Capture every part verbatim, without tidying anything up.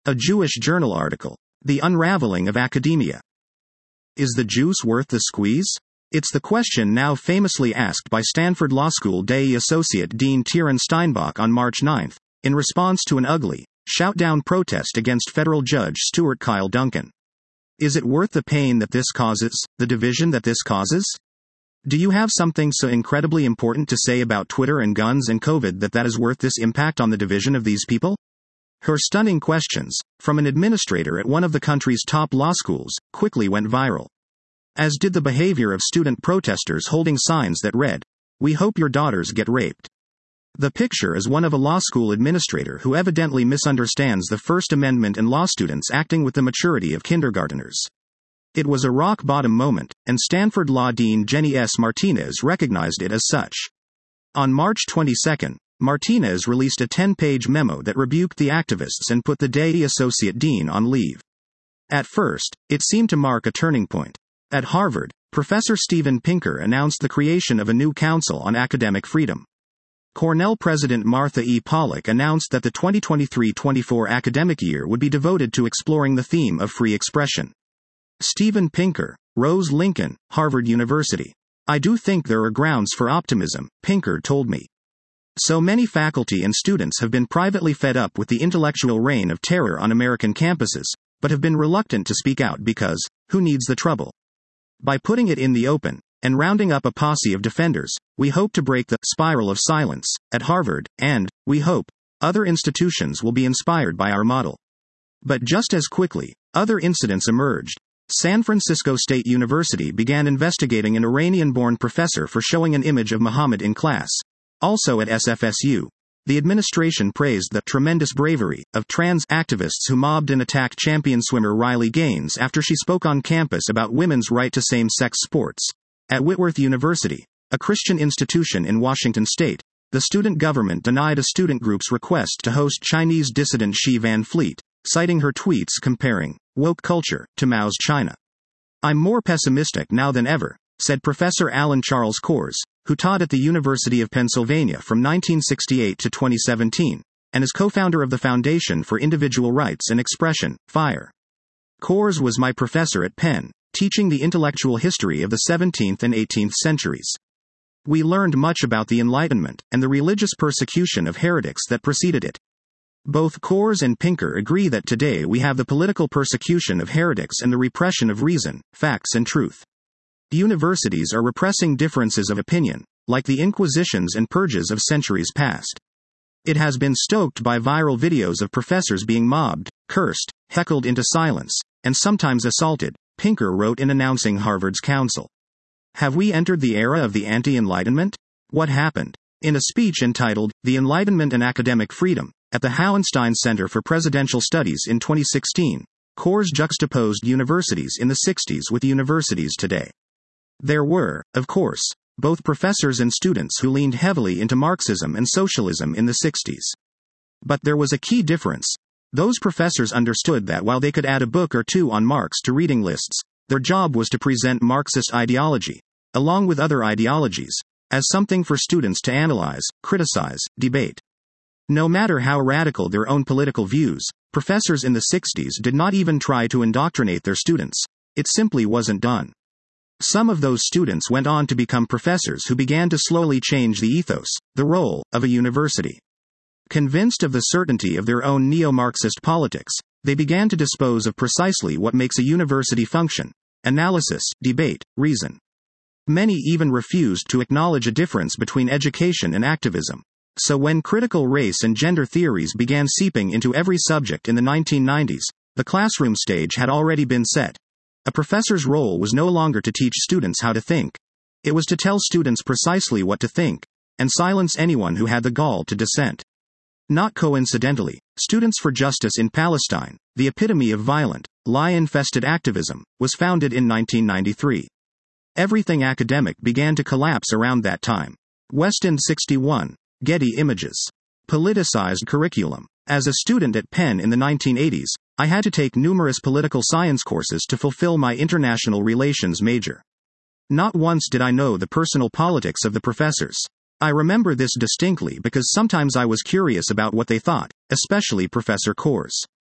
A Jewish Journal article. The Unraveling of Academia. Is the juice worth the squeeze? It's the question now famously asked by Stanford Law School Dei Associate Dean Tieran Steinbach on March ninth, in response to an ugly, shout-down protest against federal judge Stuart Kyle Duncan. Is it worth the pain that this causes, the division that this causes? Do you have something so incredibly important to say about Twitter and guns and COVID that that is worth this impact on the division of these people? Her stunning questions, from an administrator at one of the country's top law schools, quickly went viral. As did the behavior of student protesters holding signs that read, "We hope your daughters get raped." The picture is one of a law school administrator who evidently misunderstands the First Amendment and law students acting with the maturity of kindergarteners. It was a rock-bottom moment, and Stanford Law Dean Jenny S. Martinez recognized it as such. On March twenty-second, Martinez released a ten-page memo that rebuked the activists and put the Dei Associate Dean on leave. At first, it seemed to mark a turning point. At Harvard, Professor Steven Pinker announced the creation of a new Council on Academic Freedom. Cornell President Martha E. Pollack announced that the twenty twenty-three twenty-four academic year would be devoted to exploring the theme of free expression. Steven Pinker, Rose Lincoln, Harvard University. "I do think there are grounds for optimism," Pinker told me. So many faculty and students have been privately fed up with the intellectual reign of terror on American campuses, but have been reluctant to speak out because, who needs the trouble? By putting it in the open, and rounding up a posse of defenders, we hope to break the spiral of silence at Harvard, and, we hope, other institutions will be inspired by our model. But just as quickly, other incidents emerged. San Francisco State University began investigating an Iranian-born professor for showing an image of Muhammad in class. Also at S F S U, the administration praised the tremendous bravery of trans activists who mobbed and attacked champion swimmer Riley Gaines after she spoke on campus about women's right to same-sex sports. At Whitworth University, a Christian institution in Washington state, the student government denied a student group's request to host Chinese dissident Xi Van Fleet, citing her tweets comparing woke culture to Mao's China. "I'm more pessimistic now than ever," said Professor Alan Charles Kors, who taught at the University of Pennsylvania from nineteen sixty-eight to twenty seventeen, and is co-founder of the Foundation for Individual Rights and Expression, FIRE. Kors was my professor at Penn, teaching the intellectual history of the seventeenth and eighteenth centuries. We learned much about the Enlightenment and the religious persecution of heretics that preceded it. Both Kors and Pinker agree that today we have the political persecution of heretics and the repression of reason, facts and truth. Universities are repressing differences of opinion, like the inquisitions and purges of centuries past. It has been stoked by viral videos of professors being mobbed, cursed, heckled into silence, and sometimes assaulted, Pinker wrote in announcing Harvard's council. Have we entered the era of the anti-Enlightenment? What happened? In a speech entitled, The Enlightenment and Academic Freedom, at the Hauenstein Center for Presidential Studies in twenty sixteen, Kors juxtaposed universities in the sixties with universities today. There were, of course, both professors and students who leaned heavily into Marxism and socialism in the sixties. But there was a key difference. Those professors understood that while they could add a book or two on Marx to reading lists, their job was to present Marxist ideology, along with other ideologies, as something for students to analyze, criticize, debate. No matter how radical their own political views, professors in the sixties did not even try to indoctrinate their students. It simply wasn't done. Some of those students went on to become professors who began to slowly change the ethos, the role, of a university. Convinced of the certainty of their own neo-Marxist politics, they began to dispose of precisely what makes a university function: analysis, debate, reason. Many even refused to acknowledge a difference between education and activism. So when critical race and gender theories began seeping into every subject in the nineteen nineties, the classroom stage had already been set. A professor's role was no longer to teach students how to think. It was to tell students precisely what to think, and silence anyone who had the gall to dissent. Not coincidentally, Students for Justice in Palestine, the epitome of violent, lie-infested activism, was founded in nineteen ninety-three. Everything academic began to collapse around that time. West End sixty-one, Getty Images. Politicized curriculum. As a student at Penn in the nineteen eighties, I had to take numerous political science courses to fulfill my international relations major. Not once did I know the personal politics of the professors. I remember this distinctly because sometimes I was curious about what they thought, especially Professor Kors.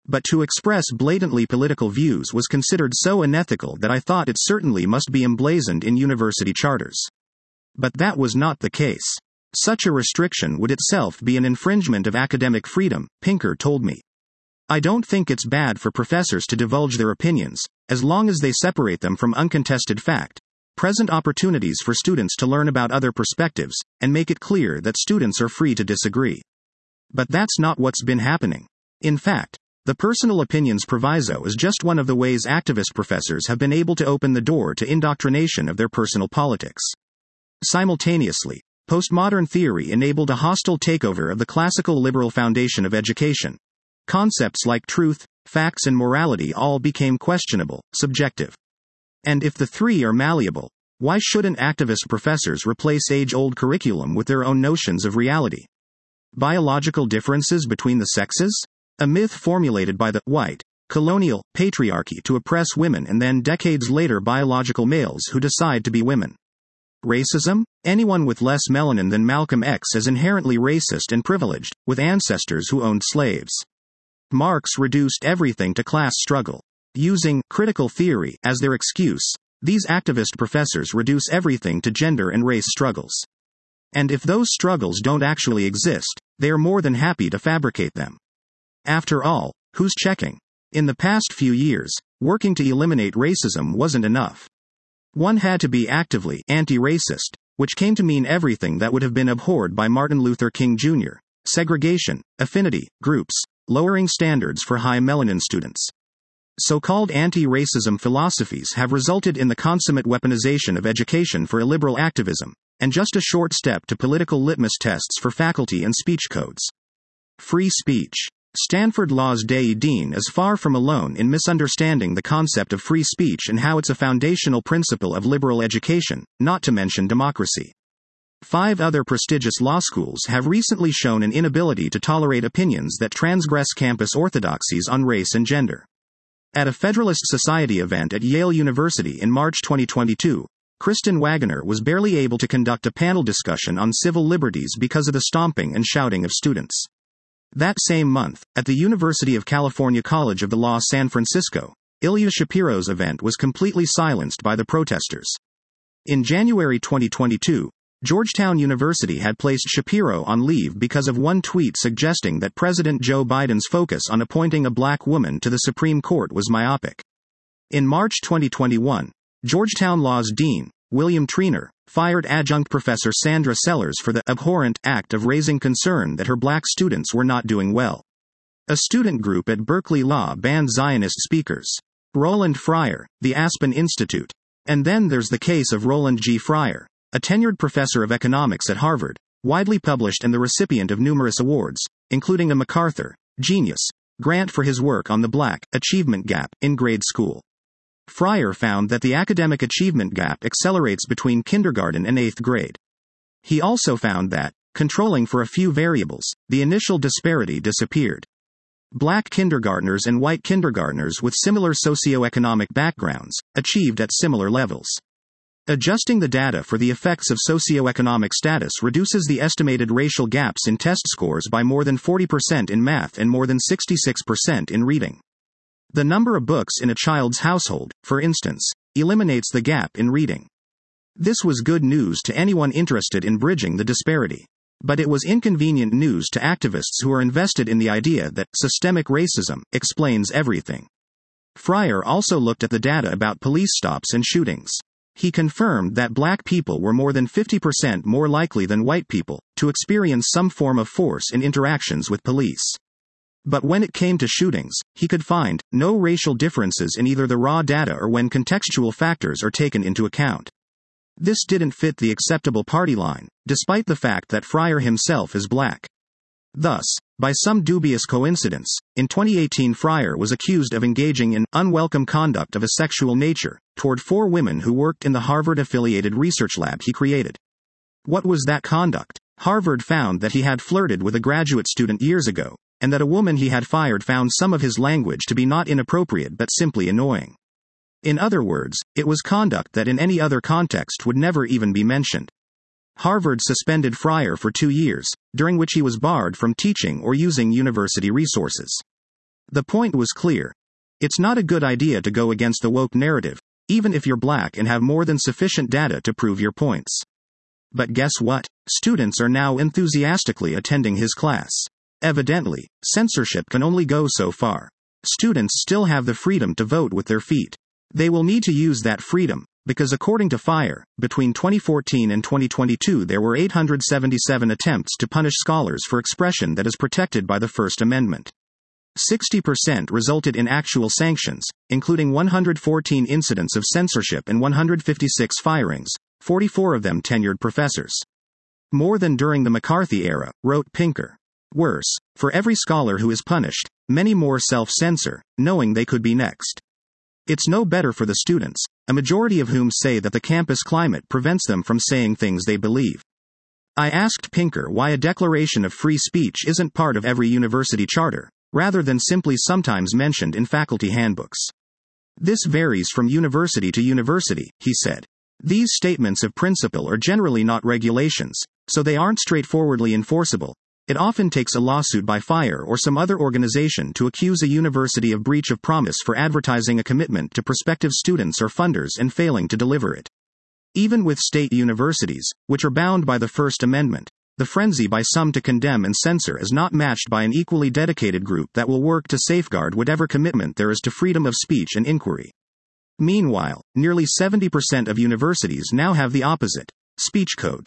But to express blatantly political views was considered so unethical that I thought it certainly must be emblazoned in university charters. But that was not the case. Such a restriction would itself be an infringement of academic freedom, Pinker told me. I don't think it's bad for professors to divulge their opinions, as long as they separate them from uncontested fact, present opportunities for students to learn about other perspectives, and make it clear that students are free to disagree. But that's not what's been happening. In fact, the personal opinions proviso is just one of the ways activist professors have been able to open the door to indoctrination of their personal politics. Simultaneously, postmodern theory enabled a hostile takeover of the classical liberal foundation of education. Concepts like truth, facts, and morality all became questionable, subjective. And if the three are malleable, why shouldn't activist professors replace age-old curriculum with their own notions of reality? Biological differences between the sexes? A myth formulated by the white, colonial patriarchy to oppress women and then decades later biological males who decide to be women. Racism? Anyone with less melanin than Malcolm X is inherently racist and privileged, with ancestors who owned slaves. Marx reduced everything to class struggle. Using critical theory as their excuse, these activist professors reduce everything to gender and race struggles. And if those struggles don't actually exist, they are more than happy to fabricate them. After all, who's checking? In the past few years, working to eliminate racism wasn't enough. One had to be actively anti-racist, which came to mean everything that would have been abhorred by Martin Luther King Junior Segregation, affinity, groups, lowering standards for high melanin students. So-called anti-racism philosophies have resulted in the consummate weaponization of education for illiberal activism, and just a short step to political litmus tests for faculty and speech codes. Free speech. Stanford Law's Dei Dean is far from alone in misunderstanding the concept of free speech and how it's a foundational principle of liberal education, not to mention democracy. Five other prestigious law schools have recently shown an inability to tolerate opinions that transgress campus orthodoxies on race and gender. At a Federalist Society event at Yale University in March twenty twenty-two, Kristen Waggoner was barely able to conduct a panel discussion on civil liberties because of the stomping and shouting of students. That same month, at the University of California College of the Law San Francisco, Ilya Shapiro's event was completely silenced by the protesters. In January twenty twenty-two, Georgetown University had placed Shapiro on leave because of one tweet suggesting that President Joe Biden's focus on appointing a black woman to the Supreme Court was myopic. In March twenty twenty-one, Georgetown Law's dean, William Treanor, fired adjunct professor Sandra Sellers for the abhorrent act of raising concern that her black students were not doing well. A student group at Berkeley Law banned Zionist speakers. Roland Fryer, the Aspen Institute. And then there's the case of Roland G. Fryer, a tenured professor of economics at Harvard, widely published and the recipient of numerous awards, including a MacArthur Genius grant for his work on the Black achievement gap in grade school. Fryer found that the academic achievement gap accelerates between kindergarten and eighth grade. He also found that, controlling for a few variables, the initial disparity disappeared. Black kindergartners and white kindergartners with similar socioeconomic backgrounds achieved at similar levels. Adjusting the data for the effects of socioeconomic status reduces the estimated racial gaps in test scores by more than forty percent in math and more than sixty-six percent in reading. The number of books in a child's household, for instance, eliminates the gap in reading. This was good news to anyone interested in bridging the disparity. But it was inconvenient news to activists who are invested in the idea that systemic racism explains everything. Fryer also looked at the data about police stops and shootings. He confirmed that black people were more than fifty percent more likely than white people to experience some form of force in interactions with police. But when it came to shootings, he could find no racial differences in either the raw data or when contextual factors are taken into account. This didn't fit the acceptable party line, despite the fact that Fryer himself is black. Thus, by some dubious coincidence, in twenty eighteen Fryer was accused of engaging in unwelcome conduct of a sexual nature toward four women who worked in the Harvard-affiliated research lab he created. What was that conduct? Harvard found that he had flirted with a graduate student years ago, and that a woman he had fired found some of his language to be not inappropriate but simply annoying. In other words, it was conduct that in any other context would never even be mentioned. Harvard suspended Fryer for two years, during which he was barred from teaching or using university resources. The point was clear. It's not a good idea to go against the woke narrative, even if you're black and have more than sufficient data to prove your points. But guess what? Students are now enthusiastically attending his class. Evidently, censorship can only go so far. Students still have the freedom to vote with their feet. They will need to use that freedom, because according to FIRE, between twenty fourteen and twenty twenty-two there were eight hundred seventy-seven attempts to punish scholars for expression that is protected by the First Amendment. sixty percent resulted in actual sanctions, including one hundred fourteen incidents of censorship and one hundred fifty-six firings, forty-four of them tenured professors. More than during the McCarthy era, wrote Pinker. Worse, for every scholar who is punished, many more self-censor, knowing they could be next. It's no better for the students, a majority of whom say that the campus climate prevents them from saying things they believe. I asked Pinker why a declaration of free speech isn't part of every university charter, rather than simply sometimes mentioned in faculty handbooks. This varies from university to university, he said. These statements of principle are generally not regulations, so they aren't straightforwardly enforceable. It often takes a lawsuit by FIRE or some other organization to accuse a university of breach of promise for advertising a commitment to prospective students or funders and failing to deliver it. Even with state universities, which are bound by the First Amendment, the frenzy by some to condemn and censor is not matched by an equally dedicated group that will work to safeguard whatever commitment there is to freedom of speech and inquiry. Meanwhile, nearly seventy percent of universities now have the opposite: speech codes.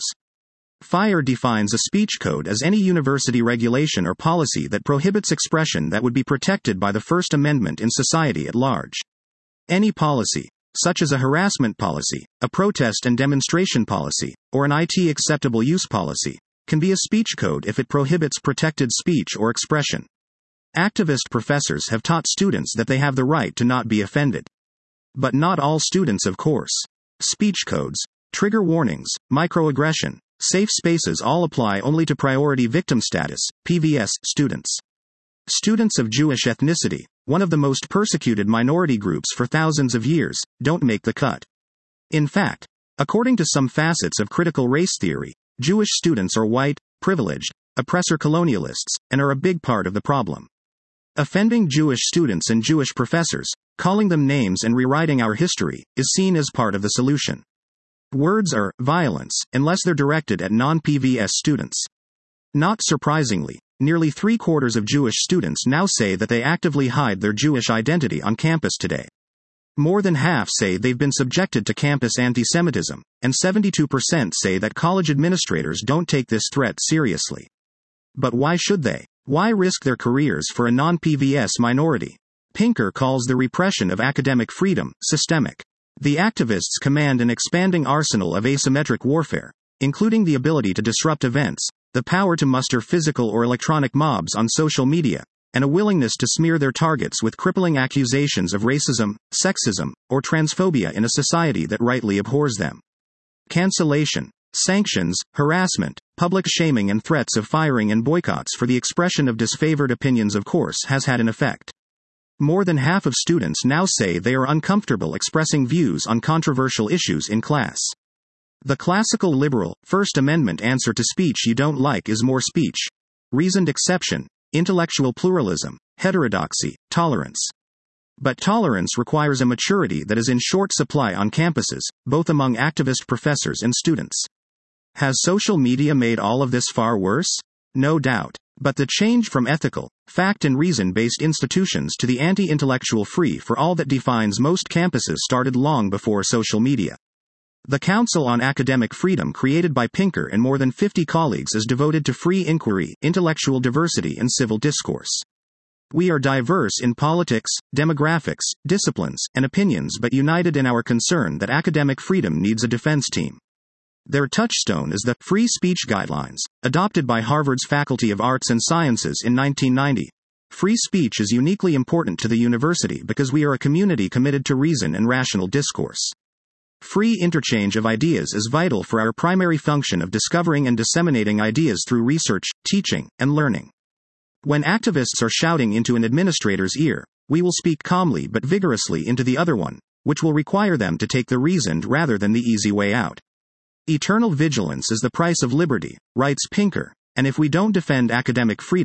FIRE defines a speech code as any university regulation or policy that prohibits expression that would be protected by the First Amendment in society at large. Any policy, such as a harassment policy, a protest and demonstration policy, or an I T acceptable use policy, can be a speech code if it prohibits protected speech or expression. Activist professors have taught students that they have the right to not be offended. But not all students, of course. Speech codes, trigger warnings, microaggression, safe spaces all apply only to priority victim status, P V S, students. Students of Jewish ethnicity, one of the most persecuted minority groups for thousands of years, don't make the cut. In fact, according to some facets of critical race theory, Jewish students are white, privileged, oppressor colonialists, and are a big part of the problem. Offending Jewish students and Jewish professors, calling them names and rewriting our history, is seen as part of the solution. Words are violence, unless they're directed at non-P V S students. Not surprisingly, nearly three-quarters of Jewish students now say that they actively hide their Jewish identity on campus today. More than half say they've been subjected to campus anti-Semitism, and seventy-two percent say that college administrators don't take this threat seriously. But why should they? Why risk their careers for a non-P V S minority? Pinker calls the repression of academic freedom systemic. The activists command an expanding arsenal of asymmetric warfare, including the ability to disrupt events, the power to muster physical or electronic mobs on social media, and a willingness to smear their targets with crippling accusations of racism, sexism, or transphobia in a society that rightly abhors them. Cancellation, sanctions, harassment, public shaming and threats of firing and boycotts for the expression of disfavored opinions, of course, has had an effect. More than half of students now say they are uncomfortable expressing views on controversial issues in class. The classical liberal, First Amendment answer to speech you don't like is more speech. Reasoned exception, intellectual pluralism, heterodoxy, tolerance. But tolerance requires a maturity that is in short supply on campuses, both among activist professors and students. Has social media made all of this far worse? No doubt. But the change from ethical, fact and reason-based institutions to the anti-intellectual free-for-all that defines most campuses started long before social media. The Council on Academic Freedom created by Pinker and more than fifty colleagues is devoted to free inquiry, intellectual diversity and civil discourse. We are diverse in politics, demographics, disciplines, and opinions, but united in our concern that academic freedom needs a defense team. Their touchstone is the Free Speech Guidelines, adopted by Harvard's Faculty of Arts and Sciences in nineteen ninety. Free speech is uniquely important to the university because we are a community committed to reason and rational discourse. Free interchange of ideas is vital for our primary function of discovering and disseminating ideas through research, teaching, and learning. When activists are shouting into an administrator's ear, we will speak calmly but vigorously into the other one, which will require them to take the reasoned rather than the easy way out. Eternal vigilance is the price of liberty, writes Pinker, and if we don't defend academic freedom,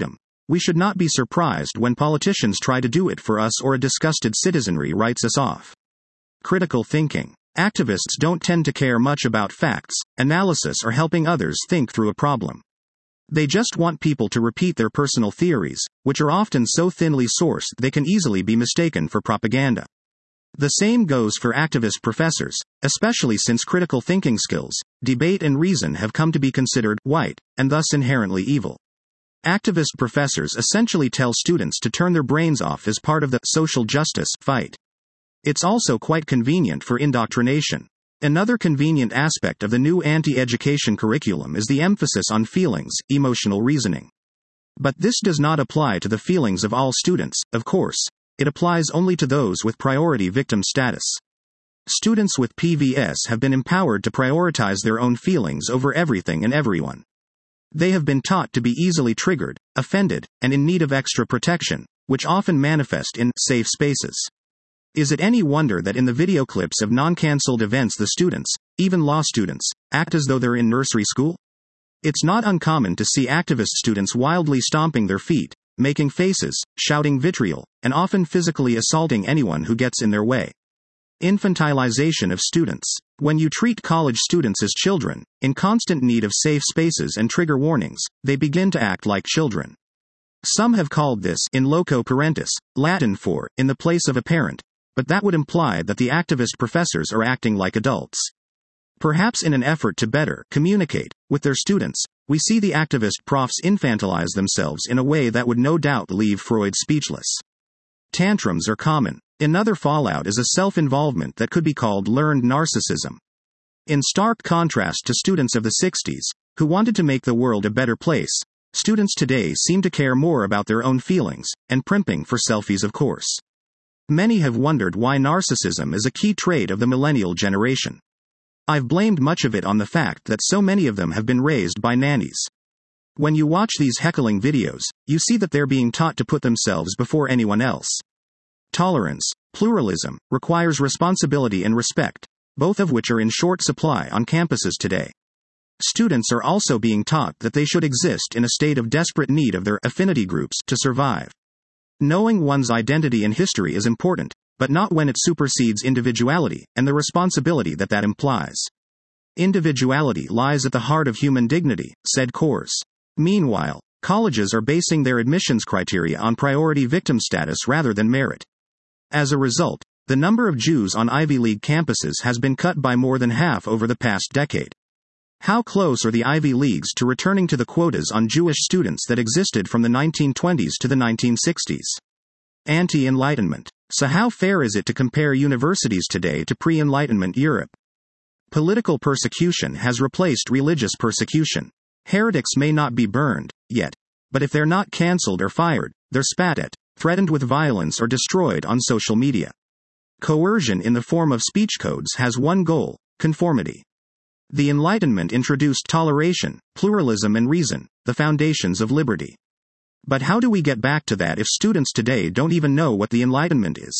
We should not be surprised when politicians try to do it for us or a disgusted citizenry writes us off. Critical thinking. Activists don't tend to care much about facts, analysis, or helping others think through a problem. They just want people to repeat their personal theories, which are often so thinly sourced they can easily be mistaken for propaganda. The same goes for activist professors, especially since critical thinking skills, debate and reason have come to be considered white, and thus inherently evil. Activist professors essentially tell students to turn their brains off as part of the social justice fight. It's also quite convenient for indoctrination. Another convenient aspect of the new anti-education curriculum is the emphasis on feelings, emotional reasoning. But this does not apply to the feelings of all students, of course. It applies only to those with priority victim status. Students with P V S have been empowered to prioritize their own feelings over everything and everyone. They have been taught to be easily triggered, offended, and in need of extra protection, which often manifest in safe spaces. Is it any wonder that in the video clips of non-cancelled events the students, even law students, act as though they're in nursery school? It's not uncommon to see activist students wildly stomping their feet, making faces, shouting vitriol, and often physically assaulting anyone who gets in their way. Infantilization of students. When you treat college students as children, in constant need of safe spaces and trigger warnings, they begin to act like children. Some have called this in loco parentis, Latin for in the place of a parent, but that would imply that the activist professors are acting like adults. Perhaps in an effort to better communicate with their students, we see the activist profs infantilize themselves in a way that would no doubt leave Freud speechless. Tantrums are common. Another fallout is a self-involvement that could be called learned narcissism. In stark contrast to students of the sixties, who wanted to make the world a better place, students today seem to care more about their own feelings, and primping for selfies, of course. Many have wondered why narcissism is a key trait of the millennial generation. I've blamed much of it on the fact that so many of them have been raised by nannies. When you watch these heckling videos, you see that they're being taught to put themselves before anyone else. Tolerance, pluralism, requires responsibility and respect, both of which are in short supply on campuses today. Students are also being taught that they should exist in a state of desperate need of their affinity groups to survive. Knowing one's identity and history is important, but not when it supersedes individuality and the responsibility that that implies. Individuality lies at the heart of human dignity, said Coors. Meanwhile, colleges are basing their admissions criteria on priority victim status rather than merit. As a result, the number of Jews on Ivy League campuses has been cut by more than half over the past decade. How close are the Ivy Leagues to returning to the quotas on Jewish students that existed from the nineteen twenties to the nineteen sixties? Anti-Enlightenment. So how fair is it to compare universities today to pre-Enlightenment Europe? Political persecution has replaced religious persecution. Heretics may not be burned, yet. But if they're not cancelled or fired, they're spat at, threatened with violence or destroyed on social media. Coercion in the form of speech codes has one goal: conformity. The Enlightenment introduced toleration, pluralism and reason, the foundations of liberty. But how do we get back to that if students today don't even know what the Enlightenment is?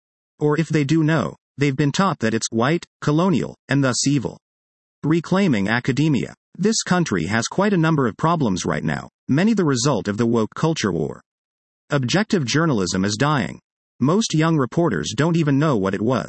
Or if they do know, they've been taught that it's white, colonial, and thus evil. Reclaiming academia. This country has quite a number of problems right now, many the result of the woke culture war. Objective journalism is dying. Most young reporters don't even know what it was.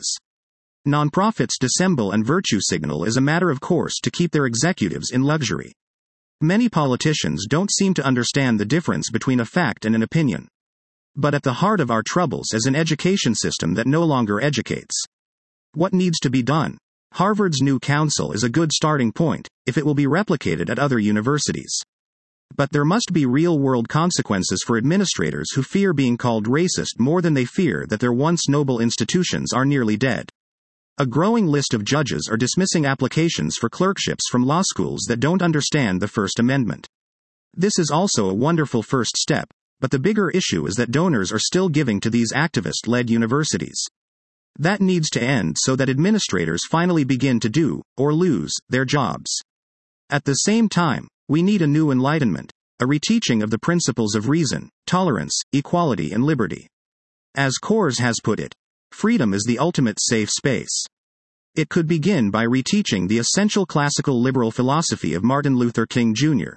Nonprofits dissemble and virtue signal as a matter of course to keep their executives in luxury. Many politicians don't seem to understand the difference between a fact and an opinion. But at the heart of our troubles is an education system that no longer educates. What needs to be done? Harvard's new council is a good starting point, if it will be replicated at other universities. But there must be real-world consequences for administrators who fear being called racist more than they fear that their once noble institutions are nearly dead. A growing list of judges are dismissing applications for clerkships from law schools that don't understand the First Amendment. This is also a wonderful first step, but the bigger issue is that donors are still giving to these activist-led universities. That needs to end so that administrators finally begin to do, or lose, their jobs. At the same time, we need a new enlightenment, a reteaching of the principles of reason, tolerance, equality and liberty. As Coors has put it, freedom is the ultimate safe space. It could begin by reteaching the essential classical liberal philosophy of Martin Luther King Junior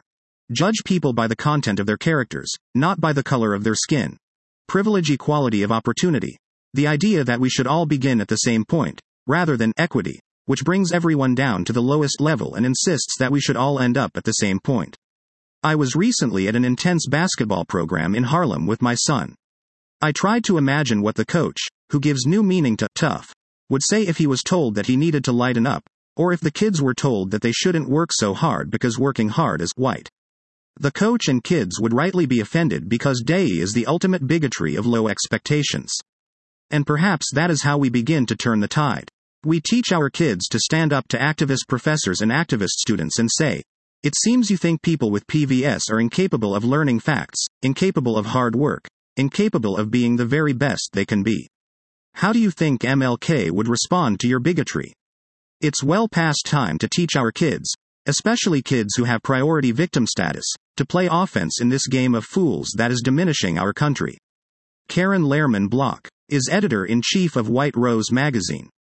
Judge people by the content of their characters, not by the color of their skin. Privilege equality of opportunity. The idea that we should all begin at the same point, rather than equity, which brings everyone down to the lowest level and insists that we should all end up at the same point. I was recently at an intense basketball program in Harlem with my son. I tried to imagine what the coach, who gives new meaning to tough, would say if he was told that he needed to lighten up, or if the kids were told that they shouldn't work so hard because working hard is white. The coach and kids would rightly be offended because day is the ultimate bigotry of low expectations. And perhaps that is how we begin to turn the tide. We teach our kids to stand up to activist professors and activist students and say, "It seems you think people with P V S are incapable of learning facts, incapable of hard work, incapable of being the very best they can be." How do you think M L K would respond to your bigotry? It's well past time to teach our kids, especially kids who have priority victim status, to play offense in this game of fools that is diminishing our country. Karen Lehrman Block is editor-in-chief of White Rose magazine.